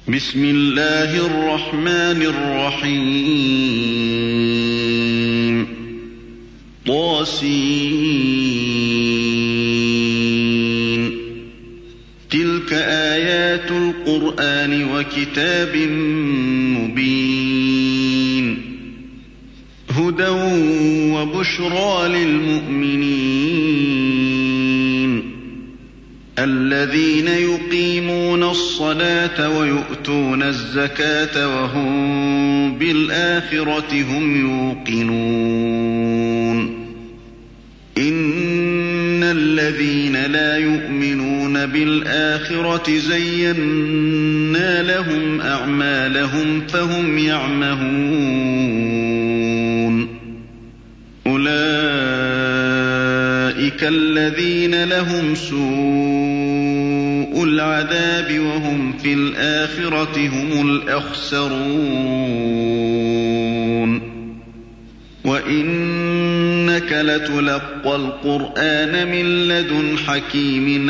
بسم الله الرحمن الرحيم طاسين تلك آيات القرآن وكتاب مبين هدى وبشرى للمؤمنين الذين يقيمون الصلاة ويؤتون الزكاة وهم بالآخرة هم يوقنون إن الذين لا يؤمنون بالآخرة زينا لهم أعمالهم فهم يعمهون أولئك الذين لهم سوء العذاب وهم في الآخرة هم الأخسرون وإنك لتلقى القرآن من لدن حكيم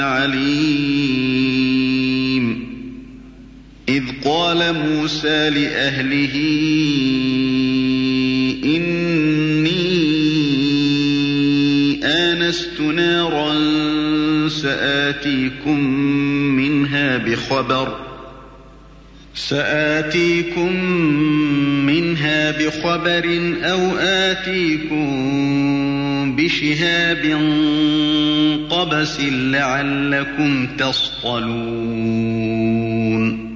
عليم إذ قال موسى لأهله إني آنست نارا سآتيكم منها بخبر أو آتيكم بشهاب قبس لعلكم تصطلون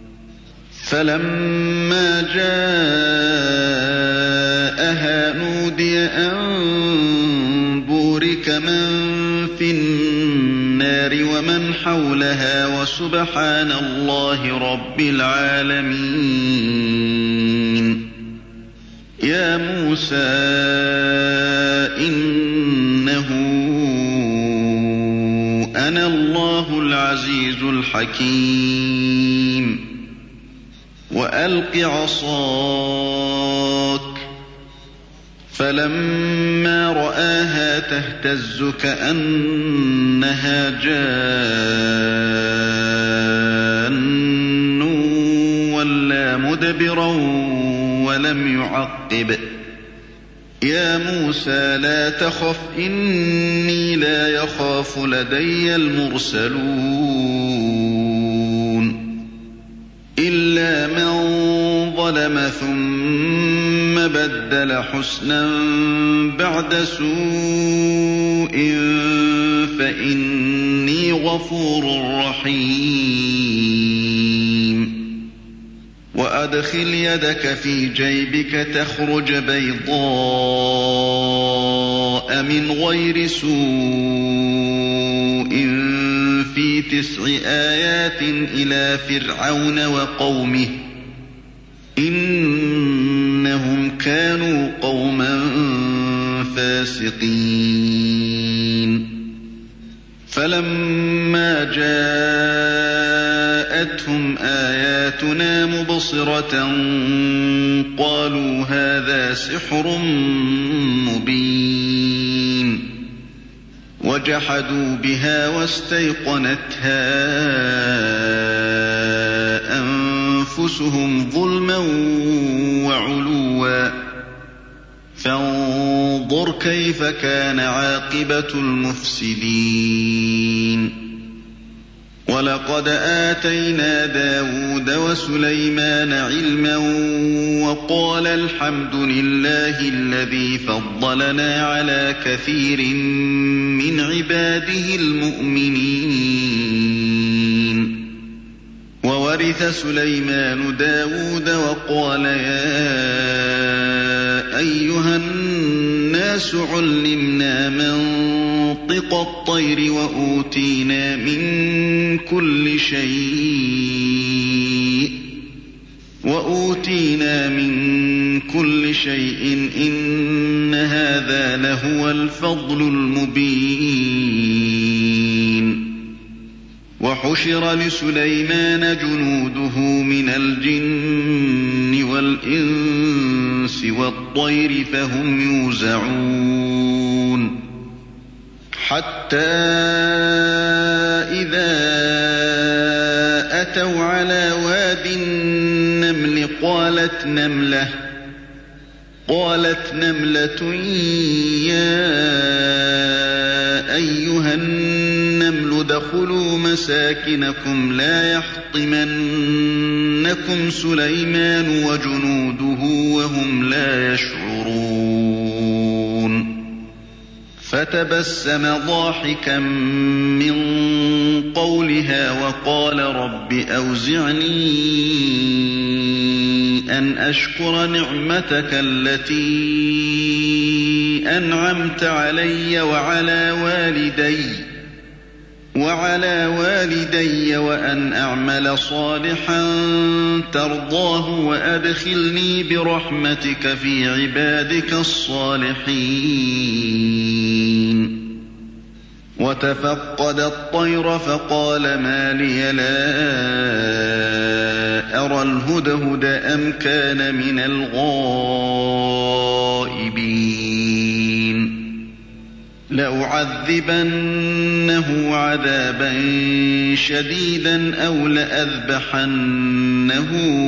فلما جاءها نودي أن بورك من في النار ومن حولها وسبحان الله رب العالمين يا موسى إنه أنا الله العزيز الحكيم وألق عصاك فلما رآها تهتز كأنها جان ولا مدبرا ولم يعقب يا موسى لا تخف إني لا يخاف لدي المرسلون إلا من ظلم ثم بدل حسنا بعد سوء فإني غفور رحيم وأدخل يدك في جيبك تخرج بيضاء من غير سوء في 9 آيات إلى فرعون وقومه إنهم كانوا قوما فاسقين فلما جاءتهم آياتنا مبصرة قالوا هذا سحر مبين وجحدوا بها واستيقنتها أنفسهم ظلما وعلوا فانظر كيف كان عاقبة المفسدين ولقد آتينا داود وسليمان علما وقال الحمد لله الذي فضلنا على كثير من عباده المؤمنين وورث سليمان داود وقال يا أيها الناس علمنا منطق الطير وأوتينا من كل شيء إن هذا لهو الفضل المبين وحشر لسليمان جنوده من الجن والإنس والطير فهم يوزعون حتى إذا أتوا على واد النمل قالت نملة يا أيها النمل ادخلوا مساكنكم لا يحطمنكم سليمان وجنوده وهم لا يشعرون فتبسم ضاحكا من قولها وقال رب أوزعني أن أشكر نعمتك التي أنعمت علي وعلى والدي وأن أعمل صالحا ترضاه وأدخلني برحمتك في عبادك الصالحين وتفقد الطير فقال ما لي لا أرى الهدهد أم كان من الغائبين لأعذبنه عذابا شديدا أو لأذبحنه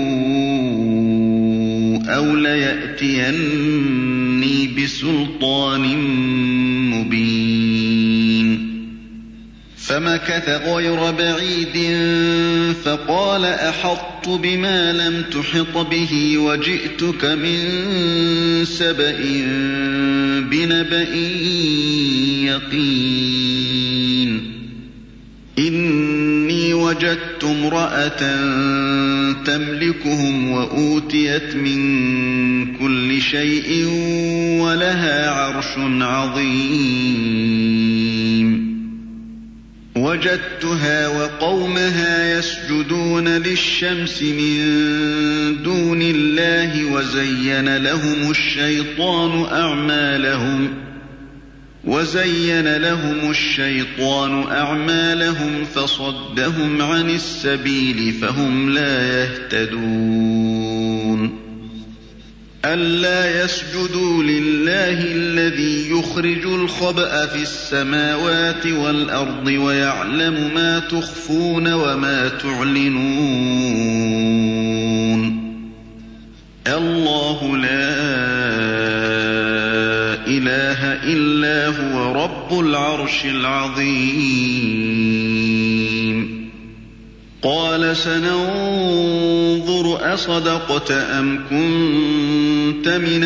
أو ليأتيني بسلطان مبين فمكث غير بعيد فقال أحطت بما لم تحط به وجئتك من سبأ بنبأ يقين إني وجدت امرأة تملكهم وأوتيت من كل شيء ولها عرش عظيم وجدتها وقومها يسجدون للشمس من دون الله وزين لهم الشيطان أعمالهم فصدهم عن السبيل فهم لا يهتدون ألا يسجدوا لله الذي يخرج الخبأ في السماوات والأرض ويعلم ما تخفون وما تعلنون الله لا إله إلا هو رب العرش العظيم قال سننظر أصدقت أم كنت من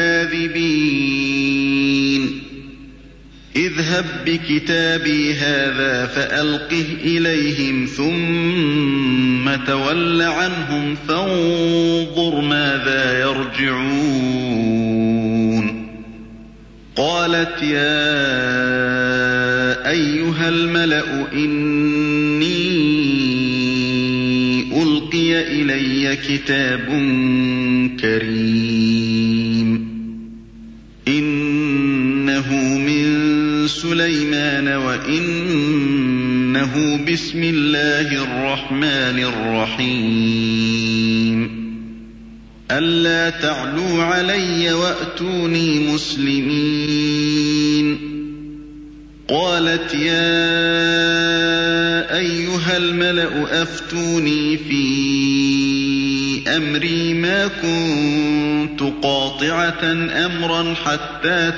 الكاذبين اذهب بكتابي هذا فألقه إليهم ثم تول عنهم فانظر ماذا يرجعون قالت يا أيها الملأ إني ألقي إلي كتاب كريم إنه من سليمان وإنه بسم الله الرحمن الرحيم ألا تعلوا علي وأتوني مسلمين قالت يا أيها الملأ أفتوني في أمري ما كنت قاطعة أمرا حتى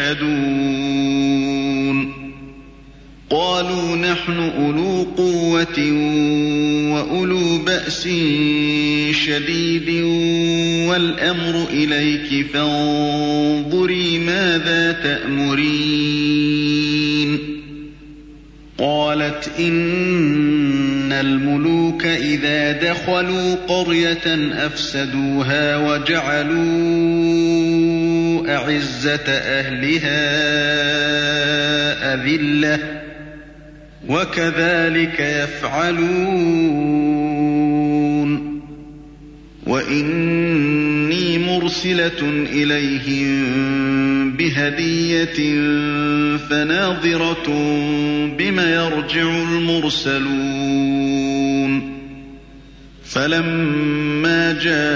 تشهدون قالوا نحن أولو قوة وأولو بأس شديد والأمر إليك فانظري ماذا تأمرين قالت إن الملوك إذا دخلوا قرية أفسدوها وجعلوا أعزة أهلها أذلة وكذلك يفعلون وإني مرسلة إليهم بهدية فناظرة بما يرجع المرسلون فلما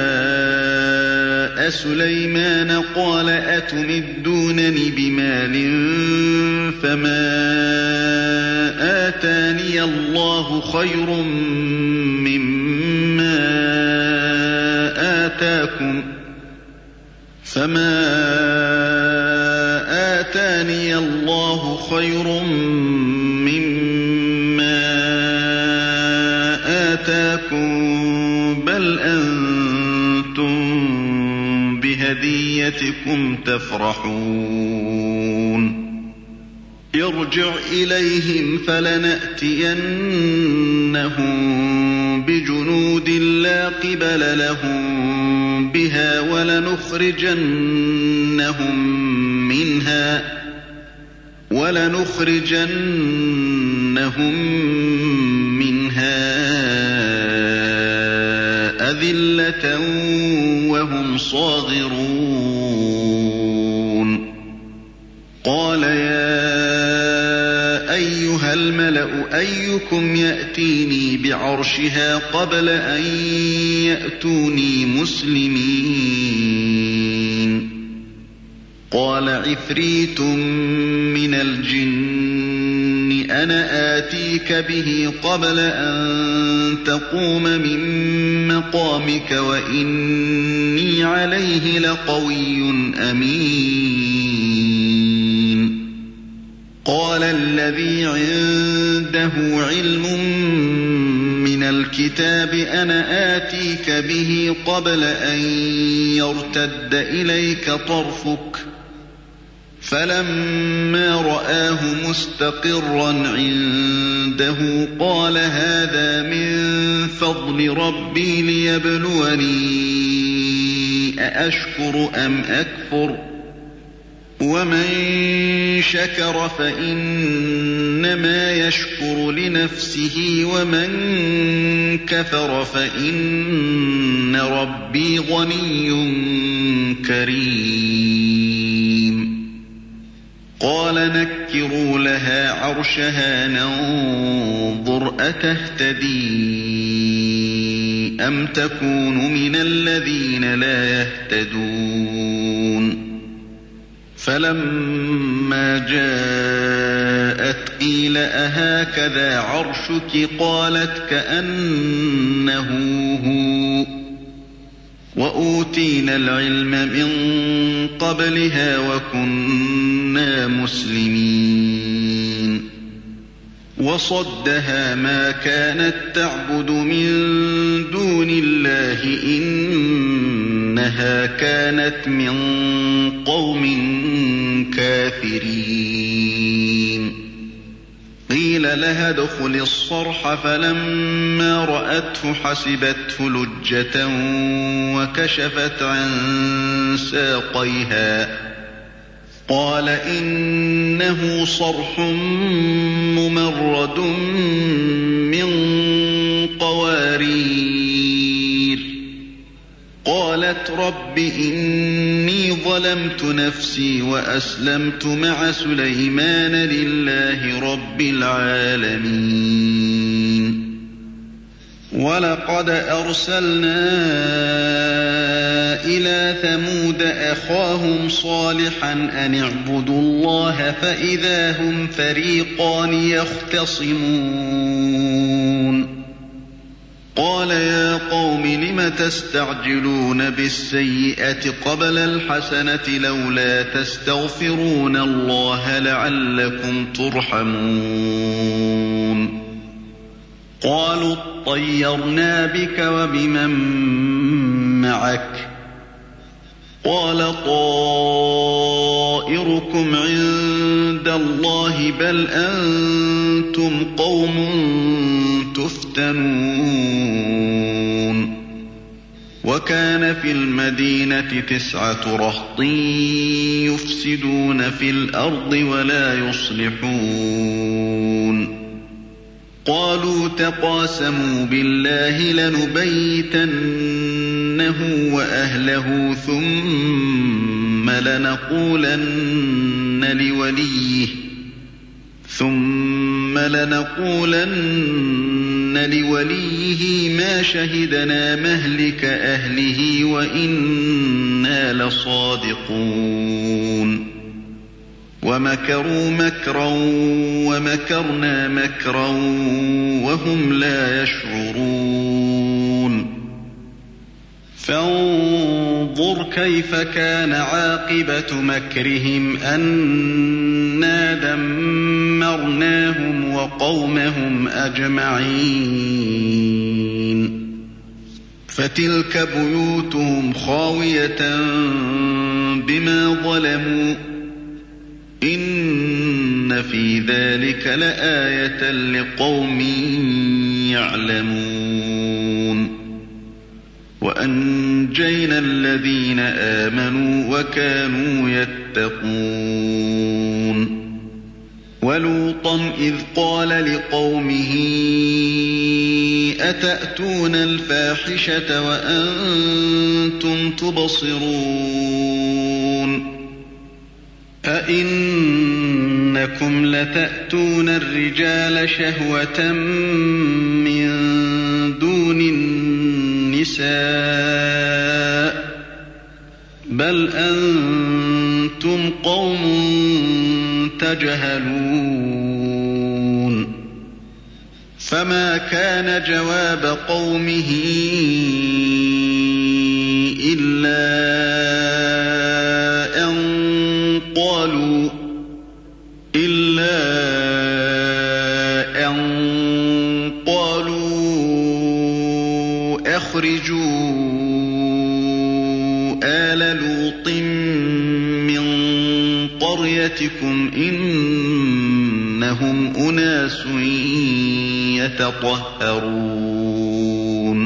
جاء سليمان قال أتمدونني بمال فما آتاني الله خير آتاني الله خير مما آتاكم بل أنتم بهديتكم تفرحون ارجع إليهم فلنأتينهم بجنود لا قبل لهم بها ولنخرجنهم منها أذلة وهم صاغرون قال يا أيها الملأ أيكم يأتيني بعرشها قبل أن يأتوني مسلمين قال عفريت من الجن أنا آتيك به قبل أن تقوم من مقامك وإني عليه لقوي أمين قال الذي عنده علم من الكتاب أنا آتيك به قبل أن يرتد إليك طرفك فلما رآه مستقرا عنده قال هذا من فضل ربي ليبلوني أأشكر أم أكفر ومن شكر فإنما يشكر لنفسه ومن كفر فإن ربي غني كريم قال نكروا لها عرشها ننظر أتهتدي أم تكون من الذين لا يهتدون فلما جاءت قيل أهكذا عرشك قالت كأنه هو وأوتينا العلم من قبلها وكنا مسلمين وصدها ما كانت تعبد من دون الله إنها كانت من قوم كافرين قيل لها ادخل الصرح فلما رأته حسبته لجة وكشفت عن ساقيها قال إنه صرح ممرد من قوارير قالت رب إني ظلمت نفسي وأسلمت مع سليمان لله رب العالمين ولقد أرسلنا إلى ثمود أخاهم صالحا أن اعبدوا الله فإذا هم فريقان يختصمون قال يا قوم لم تستعجلون بالسيئة قبل الحسنة لولا تستغفرون الله لعلكم ترحمون قالوا اطيرنا بك وبمن معك قال طائركم عند الله بل أنتم قوم تفتنون وكان في المدينة 9 رهط يفسدون في الأرض ولا يصلحون قالوا تقاسموا بالله لنبيتنه وأهله ثم لنقولن لوليه ما شهدنا مهلك أهله وإنا لصادقون ومكروا مكرا ومكرنا مكرا وهم لا يشعرون فانظر فانظر كيف كان عاقبة مكرهم أنا دمرناهم وقومهم أجمعين فتلك بيوتهم خاوية بما ظلموا إن في ذلك لآية لقوم يعلمون وأنجينا الذين آمنوا وكانوا يتقون ولوطا إذ قال لقومه أتأتون الفاحشة وأنتم تبصرون أئنكم لتأتون الرجال شهوة من دون النساء بل أنتم قوم تجهلون فما كان جواب قومه إلا أن قالوا أخرجوا آل لوط من قريتكم إنهم أناس يتطهرون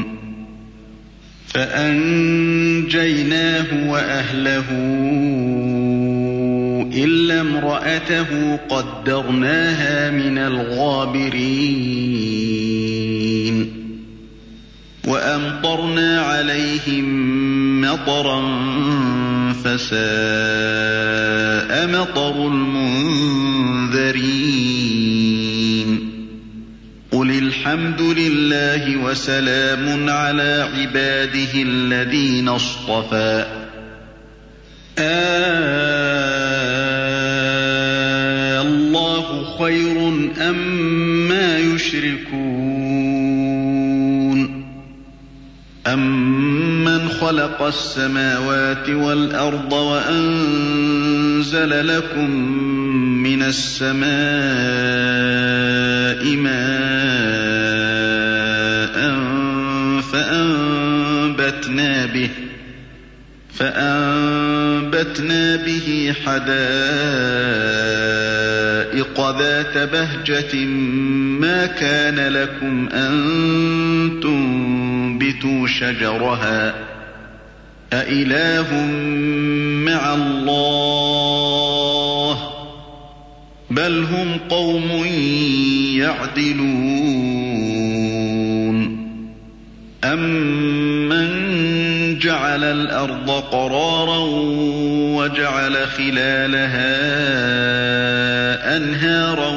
فأنجيناه وأهله إلا امرأته قدرناها من الغابرين وأمطرنا عليهم مطرا فساء مطر المنذرين قل الحمد لله وسلام على عباده الذين اصطفى الله خير أما يشركون أمن خلق السماوات والأرض وأنزل لكم من السماء ماء فأنبتنا به حدائق ذات بهجة ما كان لكم أن تنبتوا شجرها أإله مع الله بل هم قوم يعدلون أمن جعل الأرض قرارا وجعل خلالها أنهارا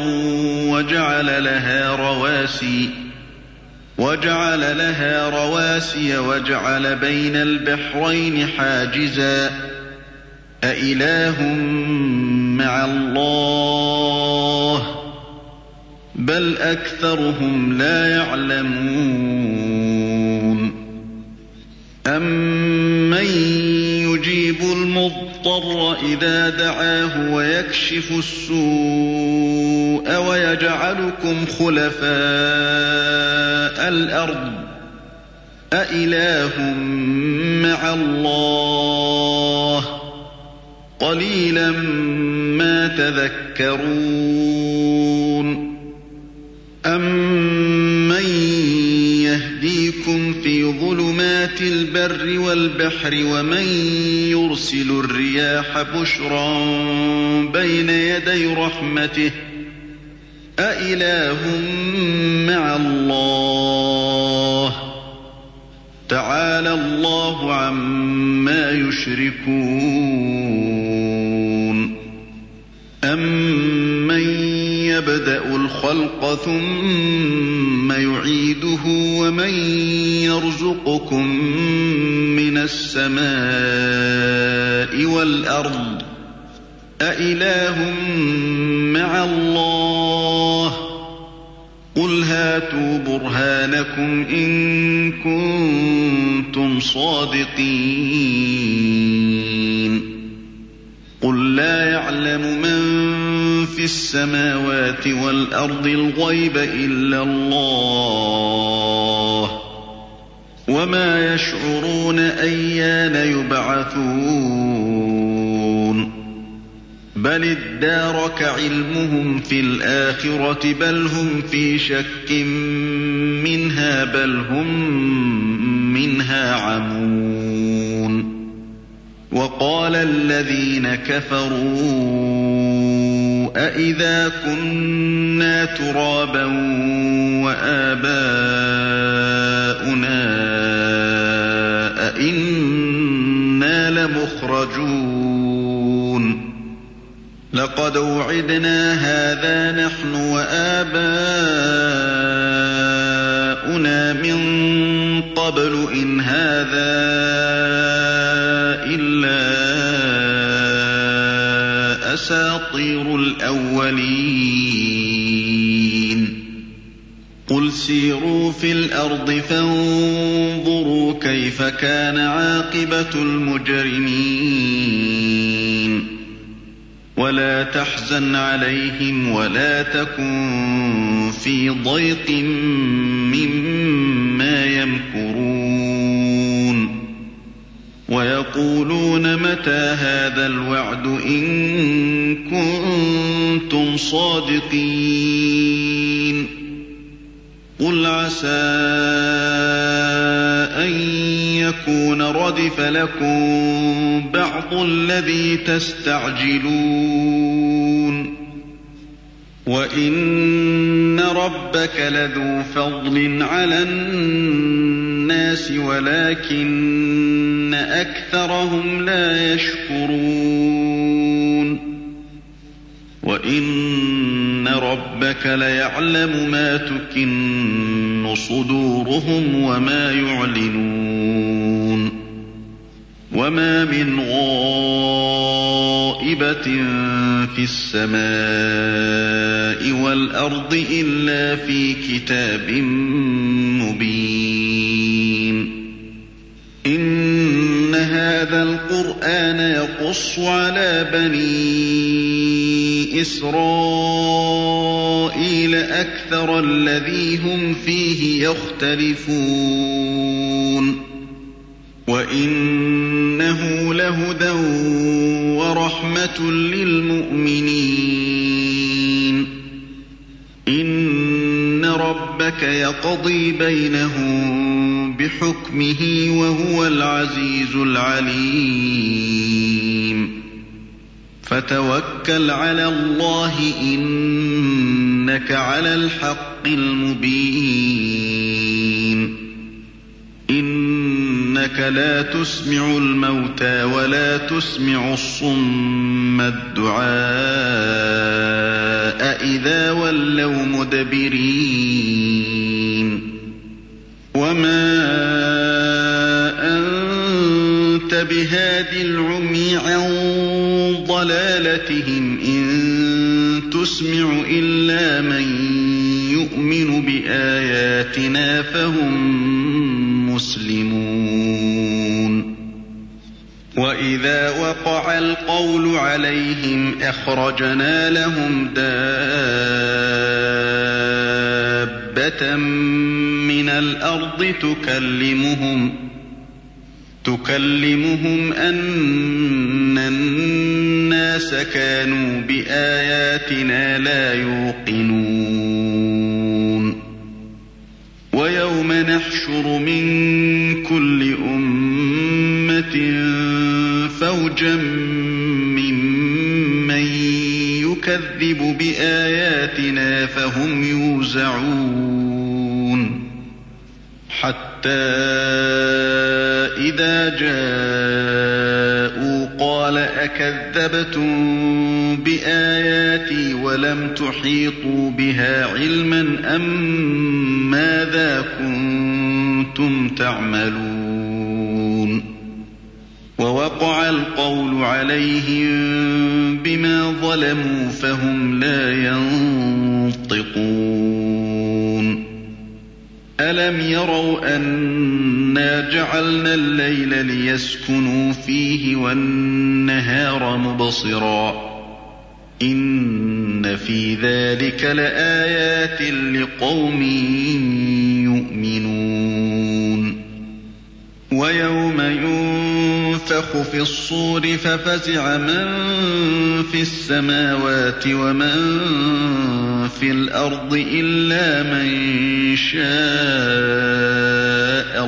وجعل لها رواسي وجعل بين البحرين حاجزا أإله مع الله بل أكثرهم لا يعلمون أمن يجيب المضطر إذا دعاه ويكشف السوء ويجعلكم خلفاء الأرض أإله مع الله قليلا ما تذكرون أمن يهديكم في ظلمات البر والبحر ومن يرسل الرياح بشرا بين يدي رحمته أإله مع الله تعالى الله عما يشركون أمن يبدأ الخلق ثم يعيده ومن يرزقكم من السماء والأرض أإله مع الله قل هاتوا برهانكم إن كنتم صادقين في السماوات والأرض الغيب إلا الله وما يشعرون أيان يبعثون بل ادارك علمهم في الآخرة بل هم في شك منها بل هم منها عمون وقال الذين كفروا أإذا كنا ترابا وآباؤنا أإنا لمخرجون لقد وعدنا هذا نحن وآباؤنا من قبل إن هذا إلا أساطير الأولين قل سيروا في الأرض فانظروا كيف كان عاقبة المجرمين ولا تحزن عليهم ولا تكن في ضيق مما يمكرون ويقولون متى هذا الوعد إن كنتم صادقين قل عسى أن يكون ردف لكم بعض الذي تستعجلون وإن ربك لذو فضل على الناس ولكن أكثرهم لا يشكرون وإن ربك ليعلم ما تكن صدورهم وما يعلنون وما من غائبة في السماء والأرض إلا في كتاب مبين إن هذا القرآن يقص على بني إسرائيل أكثر الذي هم فيه يختلفون وإنه لهدى ورحمة للمؤمنين إن ربك يقضي بينهم بحكمه وهو العزيز العليم فتوكل على الله إنك على الحق المبين إنك لا تسمع الموتى ولا تسمع الصم الدعاء إذا ولوا مدبرين وما أنت بهادي العمي عن ضلالتهم إن تسمع إلا من يؤمن بآياتنا فهم مسلمون وإذا وقع القول عليهم أخرجنا لهم دابة من الأرض تكلمهم أن الناس كانوا بآياتنا لا يوقنون ويوم نحشر من كل أمة فوجا ممن يكذب بآياتنا فهم يوزعون حتى إذا جاءوا قال أكذبتم بآياتي ولم تحيطوا بها علما أم ماذا كنتم تعملون ووقع القول عليهم بما ظلموا فهم لا ينطقون ألم يروا أنا جعلنا الليل ليسكنوا فيه والنهار مبصرا إِنَّ فِي ذَلِكَ لَآيَاتٍ لِقَوْمٍ يُؤْمِنُونَ وَيَوْمَ يُنفَخُ فِي الصُّورِ فَفَزِعَ مَن فِي السَّمَاوَاتِ وَمَن فِي الْأَرْضِ إِلَّا مَن شَاءَ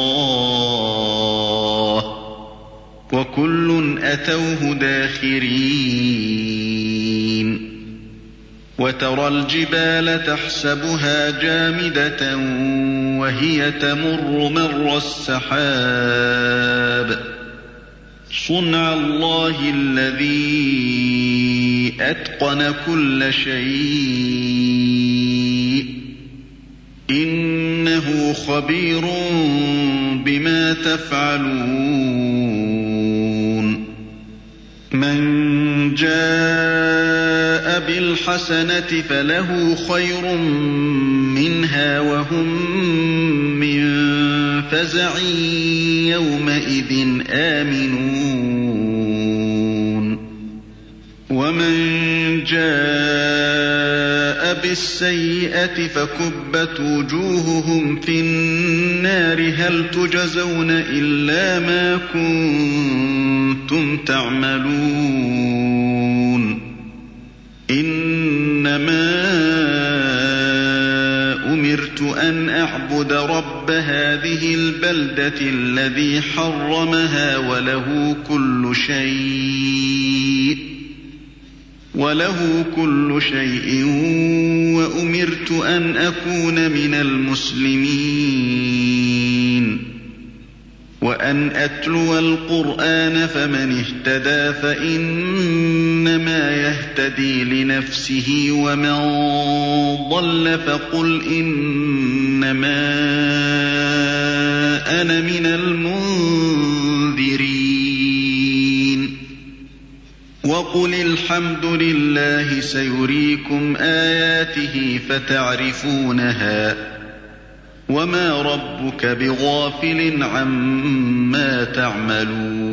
اللَّهُ وَكُلٌّ أَتَوْهُ دَاخِرِينَ وَتَرَى الْجِبَالَ تَحْسَبُهَا جَامِدَةً وَهِيَ تَمُرُّ مَرَّ السَّحَابِ صُنْعَ اللَّهِ الَّذِي أَتْقَنَ كُلَّ شَيْءٍ إِنَّهُ خَبِيرٌ بِمَا تَفْعَلُونَ مَنْ جَاءَ بِالْحَسَنَةِ فَلَهُ خَيْرٌ مِّنْهَا وَهُمْ مِنْ فَزَعٍ يَوْمَئِذٍ آمِنُونَ وَمَنْ جَاءَ بِالسَّيِّئَةِ فَكُبَّتْ وُجُوهُهُمْ فِي النَّارِ هَلْ تُجْزَوْنَ إِلَّا مَا كُنتُمْ تَعْمَلُونَ إِنَّمَا أُمِرْتُ أَنْ أَعْبُدَ رَبَّ هَذِهِ الْبَلْدَةِ الَّذِي حَرَّمَهَا وَلَهُ كُلُّ شَيْءٍ وَأُمِرْتُ أَنْ أَكُونَ مِنَ الْمُسْلِمِينَ وَأَنْ أَتْلُوَ الْقُرْآنَ فَمَنِ اهْتَدَىٰ فَإِنَّمَا يَهْتَدِي لِنَفْسِهِ وَمَن ضَلَّ فَقُلْ إِنَّمَا أَنَا مِنَ الْمُنذِرِينَ وَقُلِ الْحَمْدُ لِلَّهِ سَيُرِيكُمْ آيَاتِهِ فَتَعْرِفُونَهَا وَمَا رَبُّكَ بِغَافِلٍ عَمَّا تَعْمَلُونَ